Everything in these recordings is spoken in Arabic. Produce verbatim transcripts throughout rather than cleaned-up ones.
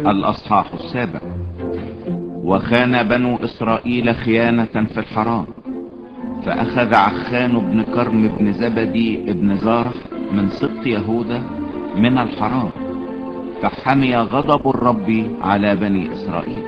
الأصحاح السابع. وخان بنو إسرائيل خيانة في الحرام، فأخذ عخان بن كرم بن زبدي بن زارح من سبط يهوذا من الحرام، فحمي غضب الرب على بني إسرائيل.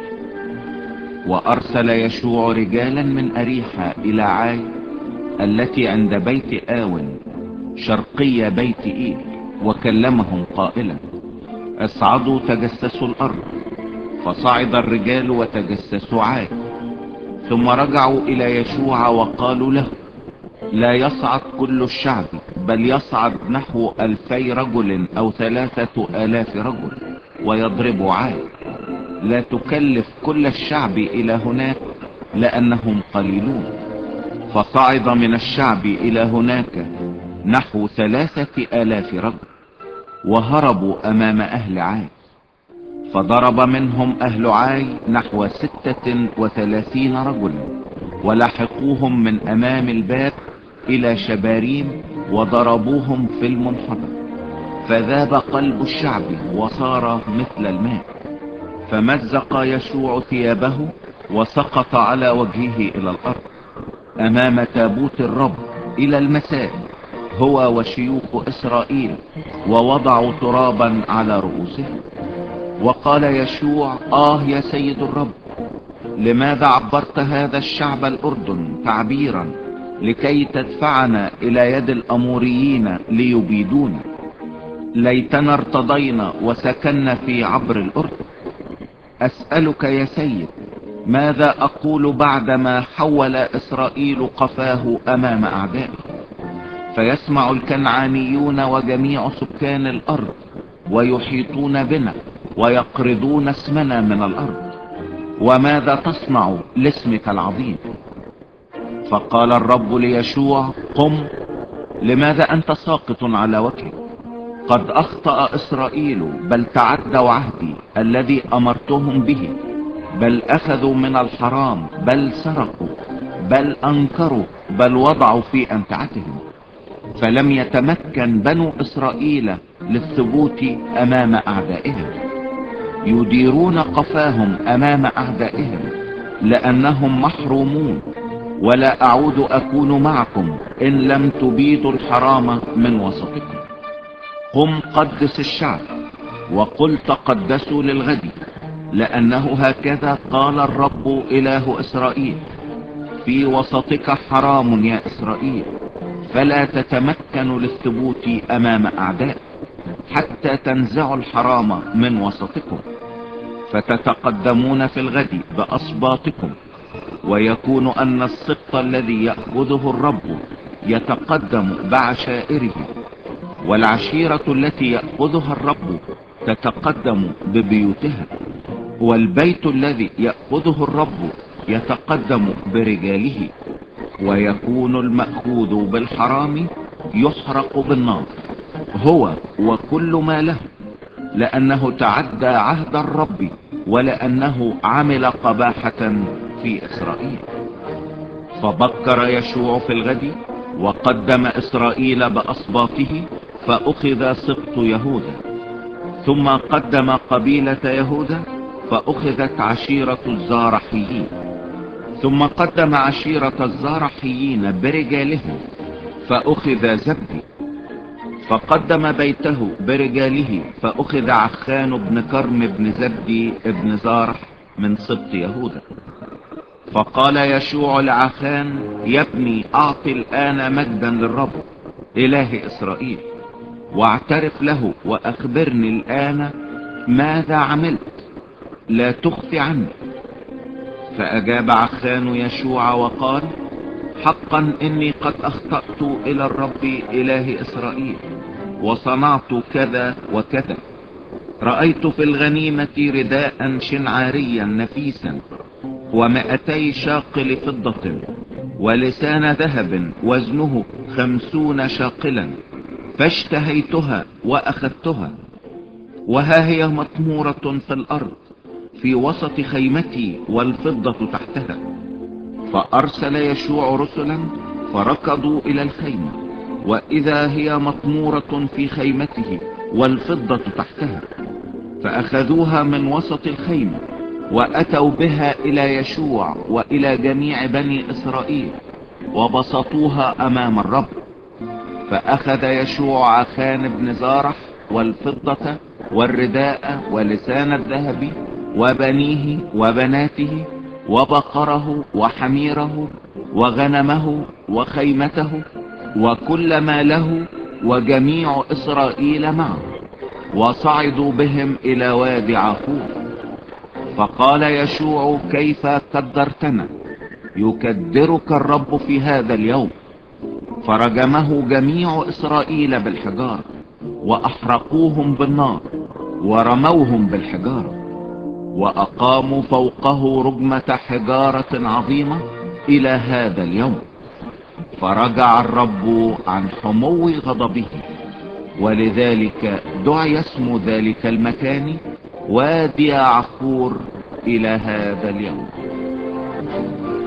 وأرسل يشوع رجالا من أريحة إلى عاي التي عند بيت آون شرقي بيت إيل، وكلمهم قائلا: اصعدوا تجسسوا الأرض. فصعد الرجال وتجسسوا عاي، ثم رجعوا إلى يشوع وقالوا له: لا يصعد كل الشعب، بل يصعد نحو ألفي رجل أو ثلاثة آلاف رجل ويضربوا عاي. لا تكلف كل الشعب إلى هناك لأنهم قليلون. فصعد من الشعب إلى هناك نحو ثلاثة آلاف رجل، وهربوا أمام أهل عاي. فضرب منهم أهل عاي نحو ستة وثلاثين رجلا، ولحقوهم من أمام الباب إلى شباريم، وضربوهم في المنحدر. فذاب قلب الشعب وصار مثل الماء. فمزق يشوع ثيابه وسقط على وجهه إلى الأرض أمام تابوت الرب إلى المساء، هو وشيوخ إسرائيل، ووضعوا ترابا على رؤوسهم. وقال يشوع: آه يا سيد الرب، لماذا عبرت هذا الشعب الأردن تعبيرا لكي تدفعنا إلى يد الأموريين ليبيدونا؟ ليتنا ارتضينا وسكننا في عبر الأردن. أسألك يا سيد، ماذا أقول بعدما حول إسرائيل قفاه أمام أعدائه؟ فيسمع الكنعانيون وجميع سكان الأرض ويحيطون بنا ويقرضون اسمنا من الأرض. وماذا تصنع لاسمك العظيم؟ فقال الرب ليشوع: قم، لماذا أنت ساقط على وجهك؟ قد أخطأ إسرائيل، بل تعدوا عهدي الذي أمرتهم به، بل أخذوا من الحرام، بل سرقوا، بل أنكروا، بل وضعوا في أمتعتهم. فلم يتمكن بنو إسرائيل للثبوت أمام أعدائهم، يديرون قفاهم أمام أعدائهم لأنهم محرومون. ولا أعود أكون معكم إن لم تبيدوا الحرام من وسطكم. قم قدس الشعب، وقل تقدسوا للغد، لأنه هكذا قال الرب إله إسرائيل: في وسطك حرام يا إسرائيل، فلا تتمكن للثبوت أمام أعداء حتى تنزعوا الحرام من وسطكم. فتتقدمون في الغد بأصباطكم، ويكون أن السبط الذي يأخذه الرب يتقدم بعشائره، والعشيرة التي يأخذها الرب تتقدم ببيوتها، والبيت الذي يأخذه الرب يتقدم برجاله. ويكون المأخوذ بالحرام يحرق بالنار، هو وكل ما له، لأنه تعدى عهد الرب، ولأنه عمل قباحة في إسرائيل. فبكر يشوع في الغد وقدم إسرائيل بأصباطه، فأخذ سبط يهوذا. ثم قدم قبيلة يهوذا، فأخذت عشيرة الزارحيين. ثم قدم عشيرة الزارحيين برجالهم، فأخذ زبدي. فقدم بيته برجاله، فأخذ عخان بن كرم بن زبدي بن زارح من سبط يهوذا. فقال يشوع لعخان: يا ابني، أعطي الآن مجدا للرب إله إسرائيل، واعترف له وأخبرني الآن ماذا عملت، لا تخفي عني. فأجاب عخان يشوع وقال: حقا إني قد أخطأت إلى الرب إله إسرائيل، وصنعت كذا وكذا. رأيت في الغنيمة رداء شنعاريا نفيسا، ومائتي شاقل فضة، ولسان ذهب وزنه خمسون شاقلا، فاشتهيتها وأخذتها، وها هي مطمورة في الأرض في وسط خيمتي، والفضة تحتها. فأرسل يشوع رسلا فركضوا إلى الخيمة، وإذا هي مطمورة في خيمته والفضة تحتها. فأخذوها من وسط الخيمة وأتوا بها إلى يشوع وإلى جميع بني إسرائيل وبسطوها أمام الرب. فأخذ يشوع عخان بن زارح والفضة والرداء ولسان الذهب وبنيه وبناته وبقره وحميره وغنمه وخيمته وكل ما له وجميع إسرائيل معه، وصعدوا بهم إلى وادي عفور. فقال يشوع: كيف كدرتنا؟ يكدرك الرب في هذا اليوم. فرجمه جميع إسرائيل بالحجار وأحرقوهم بالنار ورموهم بالحجارة، وأقاموا فوقه رجمة حجارة عظيمة إلى هذا اليوم. فرجع الرب عن حمو غضبه، ولذلك دعي اسم ذلك المكان وادي عفور إلى هذا اليوم.